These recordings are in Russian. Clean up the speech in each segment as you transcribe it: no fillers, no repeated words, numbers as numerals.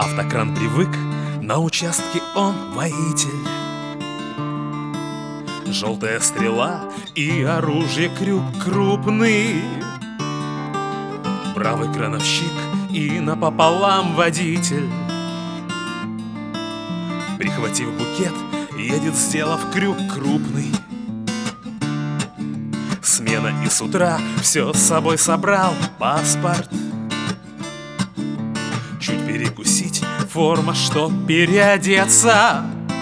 Автокран привык, на участке он воитель. Желтая стрела и оружие крюк крупный. Правый крановщик и напополам водитель. Прихватив букет, едет, сделав крюк крупный. Смена и с утра все с собой собрал паспорт. Чуть перекусить, форма, чтоб переодеться.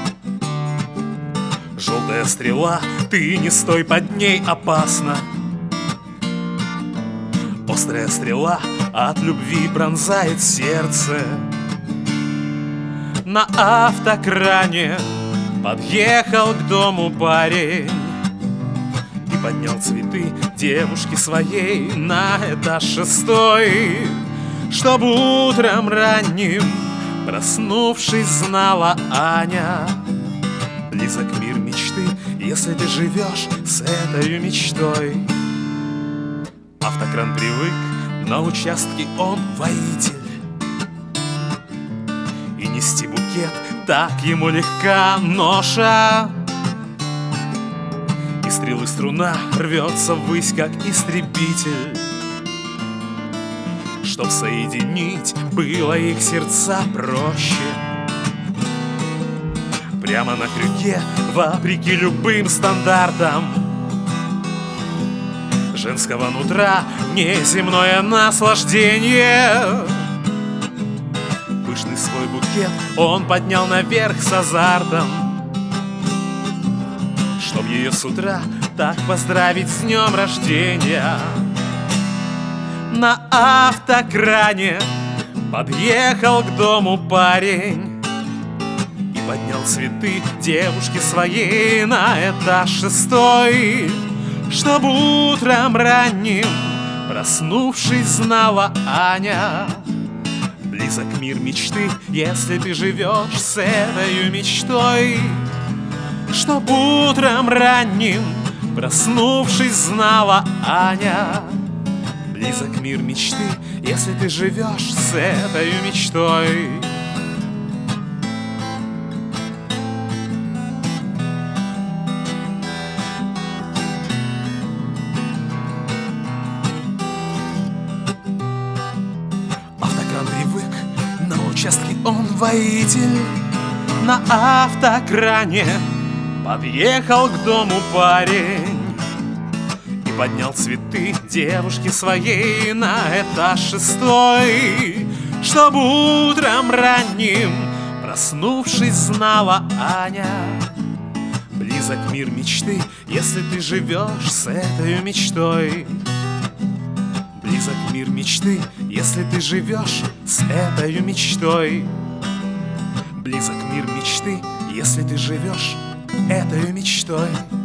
Желтая стрела, ты не стой под ней, опасно. Острая стрела от любви пронзает сердце. На автокране подъехал к дому парень и поднял цветы девушке своей на этаж 6, чтобы утром ранним, проснувшись, знала Аня: близок мир мечты, если ты живешь с этой мечтой. Автокран привык, на участке он воитель. И нести букет так ему легка ноша. И стрелы струна рвется ввысь, как истребитель, чтоб соединить было их сердца проще. Прямо на крюке, вопреки любым стандартам женского нутра, неземное наслаждение. Пышный свой букет он поднял наверх с азартом, чтоб ее с утра так поздравить с днем рождения. На автокране подъехал к дому парень и поднял цветы девушке своей на этаж 6, чтобы утром ранним, проснувшись, знала Аня: близок мир мечты, если ты живешь с этой мечтой. Чтоб утром ранним, проснувшись, знала Аня: близок мир мечты, если ты живешь с этой мечтой. Автокран привык, на участке он воитель. На автокране подъехал к дому парень и поднял цветы девушке своей на этаж 6, чтобы утром ранним, проснувшись, знала Аня: близок мир мечты, если ты живешь с этой мечтой. Близок мир мечты, если ты живешь с этой мечтой. Близок мир мечты, если ты живешь этой мечтой.